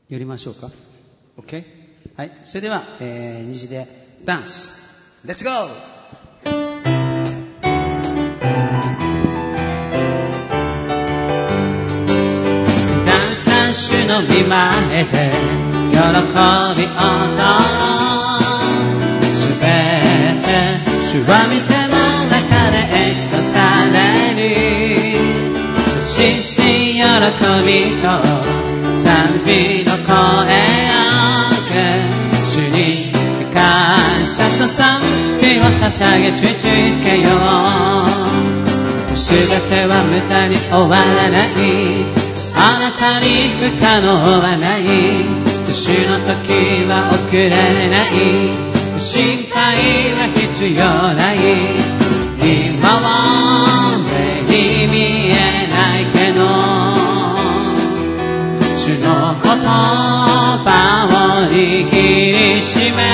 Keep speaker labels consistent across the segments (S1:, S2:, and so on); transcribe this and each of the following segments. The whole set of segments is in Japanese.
S1: やりましょうか。 OK。 はい、それでは、虹でダンス。レッツゴー。主の御前で喜び踊ろう。すべて主は御手の中でエクサされる。父喜びと賛美の声上げ、主に感謝と賛美を捧げ続けよう。すべては無駄に終わらない。あなたに不可能はない。主の時は遅れない。心配は必要ない。今は目に見えないけど、主の言葉を握りしめ、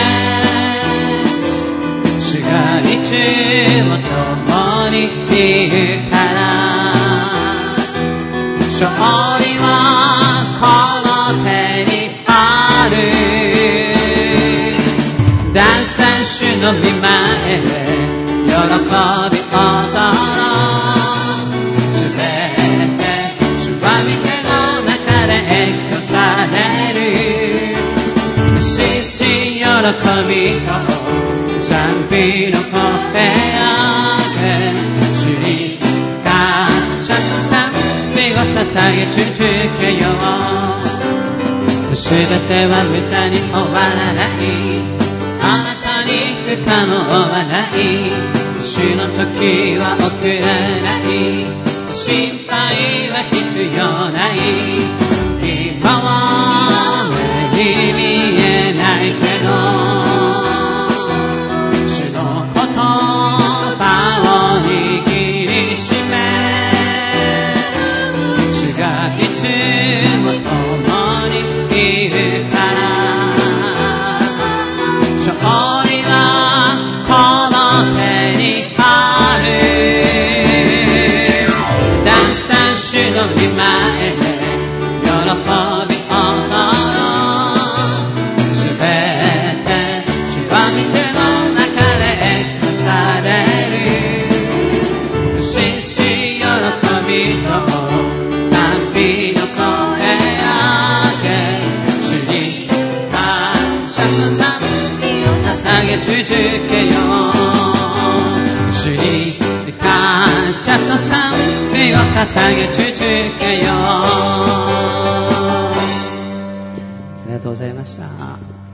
S1: 主がいつも共にいるから。勝利はこの手にある。ダンスダンス主の御前で喜び踊ろう。すべて主は御手の中で益とされる。心身喜びと賛美の声上げ、主に感謝と賛美を捧げ続けよう。すべては無駄に終わらない。あなたに不可能はない。主の時は遅れない。心配は必要ない。今は目に見えないけど、主の言葉を握りしめ、主がいつも共にいるから。勝利はこの手にある。ダンスダンス主の御前で喜び踊ろう。すべて主は御手の中でエクサされる。心身喜びと賛美の声上げ、主に感謝と賛美を捧げ続けよう。主に感謝と賛美を捧げ続けよう。ありがとうございました。